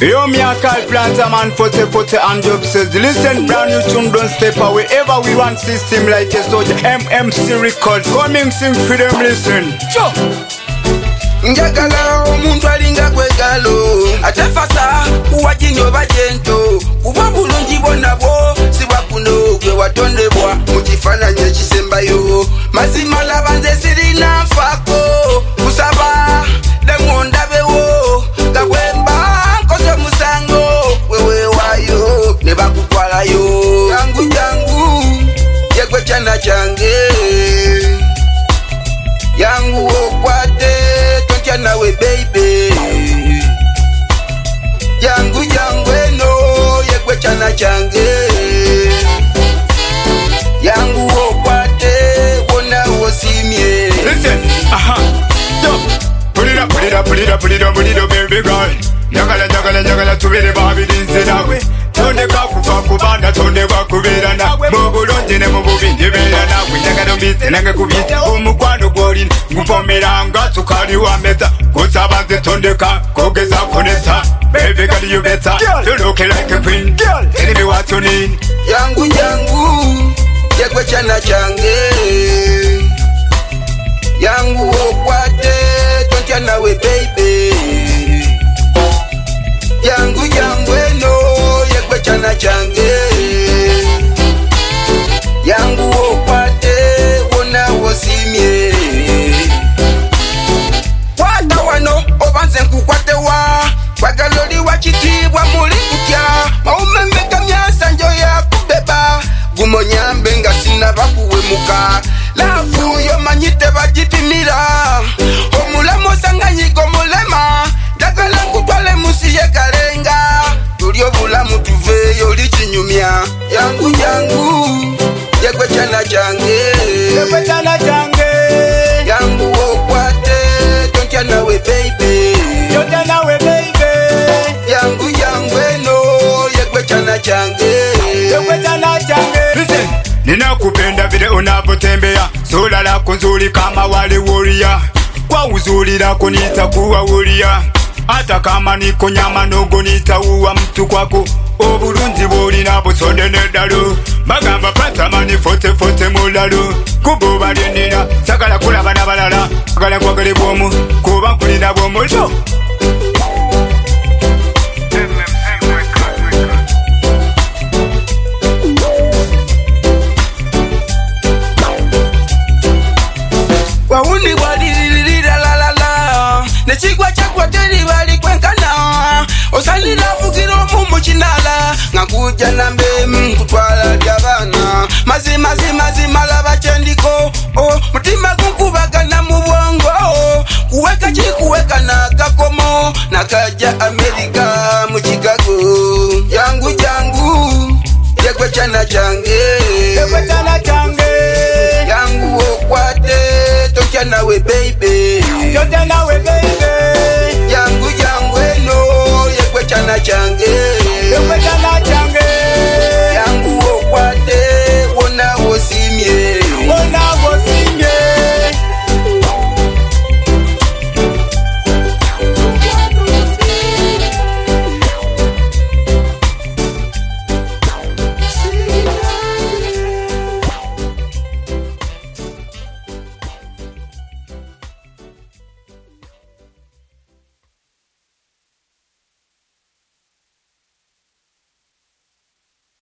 Yo, me a call planter man, fote and job says, listen, brand new tune, don't step away. Ever we run system like a soldier. MMC record, coming sing for them, listen. Cho! Njagala omuntu alinga kwegalo atafasa uwajinyo bajento kuba bulungi bonna bwo sibwa kuno gwe watondebwa mu kifaananyi ekisembayo mazima laba nze sirina nfaako kusaba lemondabewo nga bwemba nkoze musango weweewaayo ne bakutwalayo jangu jangu yegwe kyana kyange yangu okwate tontya nawe baby yangu yangu eno yegwe kyana kyange yangu okwate wona wosimye. Listen, yo, put it up, baby girl. Njagala tubere babiri nawe. Tonde kakubanda tonde bakubera nawe. Mubulonje ne mububindi bera nawe. Njagala mbite nange kubita umukwano gwoli nguvomera nga tukali wa meta. Kusabanze tondeka kogeza koneta. Baby girl you better. You look like a queen. Tell me what you need. Yangu yegwe kyana kyange yangu okwate tontya nawe baby yangu eno yegwe kyana kyange yangu okwate wona wosimye kwata wano obanze nkukwatewa kwagaloli wakitibwa muli kutya maumemeka myasanjo yakubeba gumonyambe nga sina bakuwemuka lafu yomanyite bagipimira omulema osanganyiga omulema njagala nkutwale musi yekalenga tuli obulamu tuveeyo oli kinyumya yangu yegwe kyana kyange yangu okwate tontya nawe baby yangu eno yegwe kyana kyange. Listen, ninakupenda vile unapotembea, sura lako nzuri kama wale warrior. Kwa uzuri lako nitakuwa warrior. Hata kama niko nyama ndogo nitaua mtu kwako. Obulungi bwoli nabo sonde nedalo. Bagamba pata mani fote mulalo. Kububa linira, sagala kulaba nabalala. Sagala kwagale bwomu, kuba nkulina bwomulyo. Wawundi walililira la nechigwa chakwa teri bali kwenkana osalira fukiro mumu chinala ngakuja nambe mkutwala lyabana mazima laba chendiko mutima kunkubagana mu bwongo kuweka na kakomo nakaja Amerika mu Chicago yangu yegwe kyana kyange yangu okwate tontya nawe baby